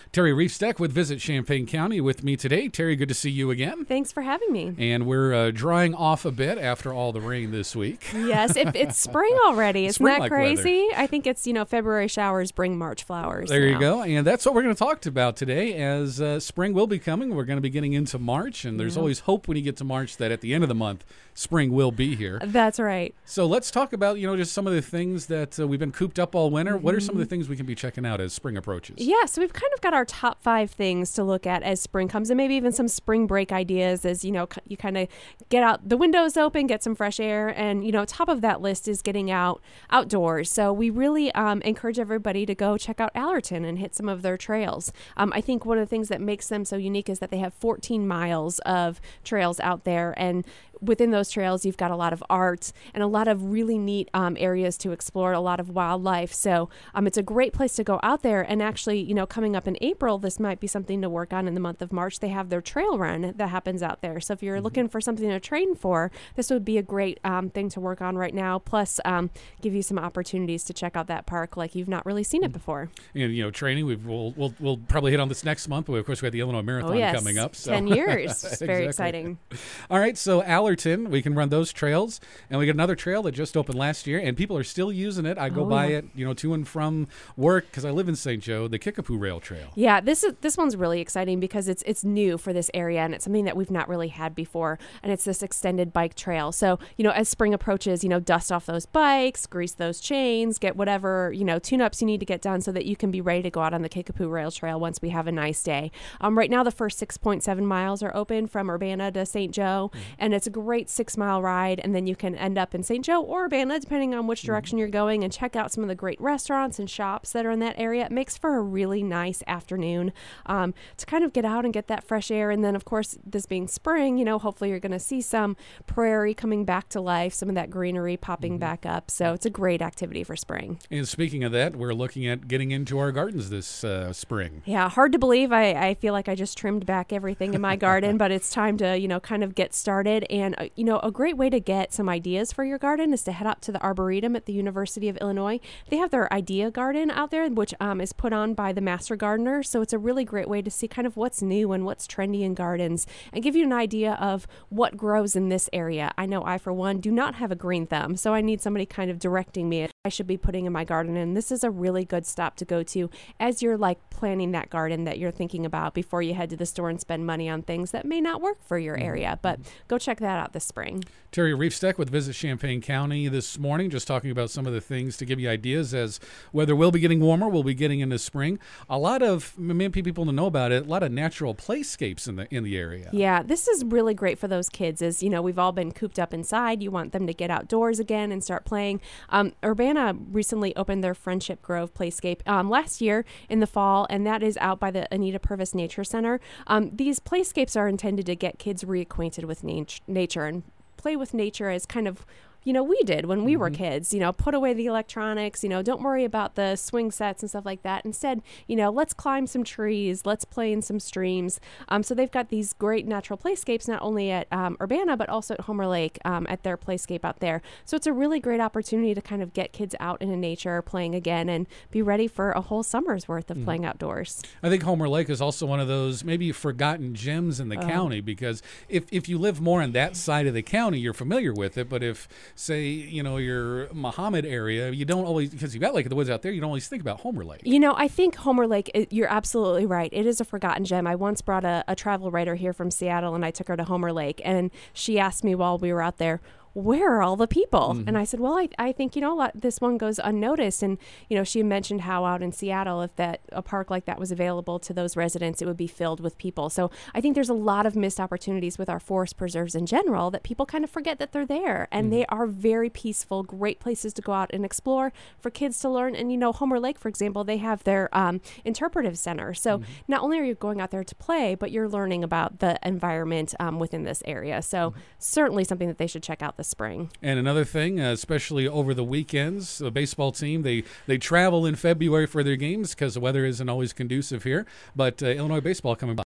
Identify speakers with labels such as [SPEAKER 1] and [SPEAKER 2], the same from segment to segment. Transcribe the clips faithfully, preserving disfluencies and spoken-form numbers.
[SPEAKER 1] Terry Reefsteck with Visit Champaign County with me today. Terry, good to see you again.
[SPEAKER 2] Thanks for having me.
[SPEAKER 1] And we're uh, drying off a bit after all the rain this week.
[SPEAKER 2] Yes, it, it's spring already. Isn't that
[SPEAKER 1] Spring-like
[SPEAKER 2] crazy?
[SPEAKER 1] weather.
[SPEAKER 2] I think it's, you know, February showers bring March flowers.
[SPEAKER 1] There you
[SPEAKER 2] now.
[SPEAKER 1] go. And that's what we're going to talk about today as uh, spring will be coming. We're going to be getting into March, and there's
[SPEAKER 2] Yeah.
[SPEAKER 1] always hope when you get to March that at the end of the month, spring will be here.
[SPEAKER 2] That's right.
[SPEAKER 1] So let's talk about, you know, just some of the things that uh, we've been cooped up all winter. Mm-hmm. What are some of the things we can be checking out as spring approaches?
[SPEAKER 2] Yeah, so we've kind of got our top five things to look at as spring comes, and maybe even some spring break ideas as, you know, c- you kind of get out the windows open, get some fresh air, and, you know, top of that list is getting out outdoors. So we really um, encourage everybody to go check out Allerton and hit some of their trails. Um, I think one of the things that makes them so unique is that they have fourteen miles of trails out there, and within those trails, you've got a lot of art and a lot of really neat um, areas to explore, a lot of wildlife. So um, it's a great place to go out there. And actually, you know, coming up in April, this might be something to work on in the month of March. They have their trail run that happens out there. So if you're mm-hmm. looking for something to train for, this would be a great um, thing to work on right now. Plus, um, give you some opportunities to check out that park like you've not really seen it before.
[SPEAKER 1] And, you know, training, we've, we'll, we'll, we'll probably hit on this next month. But of course, we have the Illinois Marathon
[SPEAKER 2] oh, yes.
[SPEAKER 1] coming up. So.
[SPEAKER 2] ten years. It's
[SPEAKER 1] exactly.
[SPEAKER 2] very exciting.
[SPEAKER 1] All right. So Allerton, we can run those trails. And we got another trail that just opened last year, and people are still using it. I go
[SPEAKER 2] oh,
[SPEAKER 1] by
[SPEAKER 2] yeah.
[SPEAKER 1] it, you know, to and from work because I live in Saint Joe, the Kickapoo Rail Trail.
[SPEAKER 2] Yeah, this is this one's really exciting because it's it's new for this area, and it's something that we've not really had before, and it's this extended bike trail. So, you know, as spring approaches, you know, dust off those bikes, grease those chains, get whatever, you know, tune-ups you need to get done so that you can be ready to go out on the Kickapoo Rail Trail once we have a nice day. Um, right now, the first six point seven miles are open from Urbana to Saint Joe, mm-hmm. and it's a great six-mile ride, and then you can end up in Saint Joe or Urbana, depending on which direction mm-hmm. you're going, and check out some of the great restaurants and shops that are in that area. It makes for a really nice afternoon um, to kind of get out and get that fresh air. And then, of course, this being spring, you know, hopefully you're going to see some prairie coming back to life, some of that greenery popping mm-hmm. back up. So it's a great activity for spring.
[SPEAKER 1] And speaking of that, we're looking at getting into our gardens this uh, spring.
[SPEAKER 2] Yeah, hard to believe. I, I feel like I just trimmed back everything in my garden, but it's time to, you know, kind of get started. And, uh, you know, a great way to get some ideas for your garden is to head up to the Arboretum at the University of Illinois. They have their Idea Garden out there, which um, is put on by the Master Gardener. So it's a really great way to see kind of what's new and what's trendy in gardens and give you an idea of what grows in this area. I know I, for one, do not have a green thumb, so I need somebody kind of directing me I should be putting in my garden. And this is a really good stop to go to as you're like planning that garden that you're thinking about before you head to the store and spend money on things that may not work for your area. But go check that out this spring.
[SPEAKER 1] Terry Reefsteck with Visit Champaign County this morning, just talking about some of the things to give you ideas as weather will be getting warmer, we'll be getting into spring. A lot of, many people to know about it, a lot of natural playscapes in the in the area.
[SPEAKER 2] Yeah, this is really great for those kids as, you know, we've all been cooped up inside. You want them to get outdoors again and start playing. Um, Urbana recently opened their Friendship Grove Playscape um, last year in the fall, and that is out by the Anita Purvis Nature Center. Um, these playscapes are intended to get kids reacquainted with nat- nature and play with nature as kind of, you know, we did when we mm-hmm. were kids, you know, put away the electronics, you know, don't worry about the swing sets and stuff like that. Instead, you know, let's climb some trees, let's play in some streams. Um, so they've got these great natural playscapes, not only at um, Urbana, but also at Homer Lake um, at their playscape out there. So it's a really great opportunity to kind of get kids out into nature playing again and be ready for a whole summer's worth of mm-hmm. playing outdoors.
[SPEAKER 1] I think Homer Lake is also one of those maybe forgotten gems in the oh. county, because if, if you live more on that side of the county, you're familiar with it. But if, say, you know, your Muhammad area, you don't always, because you've got Lake of the Woods out there, you don't always think about Homer Lake.
[SPEAKER 2] You know, I think Homer Lake, it, you're absolutely right. It is a forgotten gem. I once brought a, a travel writer here from Seattle, and I took her to Homer Lake, and she asked me while we were out there, where are all the people? Mm-hmm. And I said, well, I, I think, you know, a lot, this one goes unnoticed. And, you know, she mentioned how out in Seattle, if that a park like that was available to those residents, it would be filled with people. So I think there's a lot of missed opportunities with our forest preserves in general that people kind of forget that they're there. And mm-hmm. they are very peaceful, great places to go out and explore for kids to learn. And, you know, Homer Lake, for example, they have their um, interpretive center. So mm-hmm. not only are you going out there to play, but you're learning about the environment um, within this area. So mm-hmm. certainly something that they should check out this spring.
[SPEAKER 1] And another thing, uh, especially over the weekends, the baseball team, they, they travel in February for their games because the weather isn't always conducive here. But uh, Illinois baseball coming by.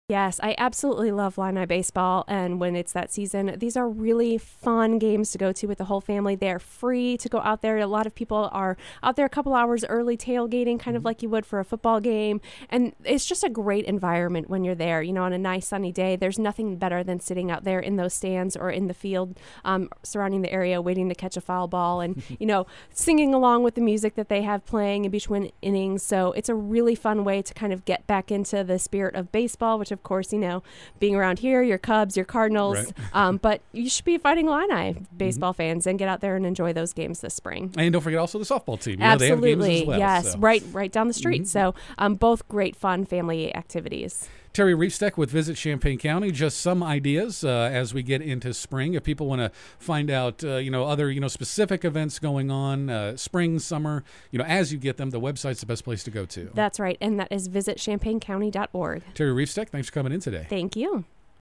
[SPEAKER 2] Yes, I absolutely love Illini baseball, and when it's that season, these are really fun games to go to with the whole family. They're free to go out there. A lot of people are out there a couple hours early tailgating, kind of like you would for a football game, and it's just a great environment when you're there. You know, on a nice sunny day, there's nothing better than sitting out there in those stands or in the field um, surrounding the area, waiting to catch a foul ball, and you know, singing along with the music that they have playing in between innings. So it's a really fun way to kind of get back into the spirit of baseball, which of course, you know, being around here, your Cubs, your Cardinals,
[SPEAKER 1] right.
[SPEAKER 2] um, but you should be fighting Illini baseball mm-hmm. fans and get out there and enjoy those games this spring.
[SPEAKER 1] And don't forget also the softball team. You
[SPEAKER 2] Absolutely,
[SPEAKER 1] know, they have games as well,
[SPEAKER 2] yes,
[SPEAKER 1] so.
[SPEAKER 2] right, right down the street.
[SPEAKER 1] Mm-hmm.
[SPEAKER 2] So um, both great fun family activities.
[SPEAKER 1] Terry Riefsteck with Visit Champaign County. Just some ideas uh, as we get into spring. If people want to find out, uh, you know, other, you know, specific events going on, uh, spring, summer, you know, as you get them, the website's the best place to go to.
[SPEAKER 2] That's right, and that is visit champaign county dot org.
[SPEAKER 1] Terry Riefsteck, thanks for coming in today.
[SPEAKER 2] Thank you.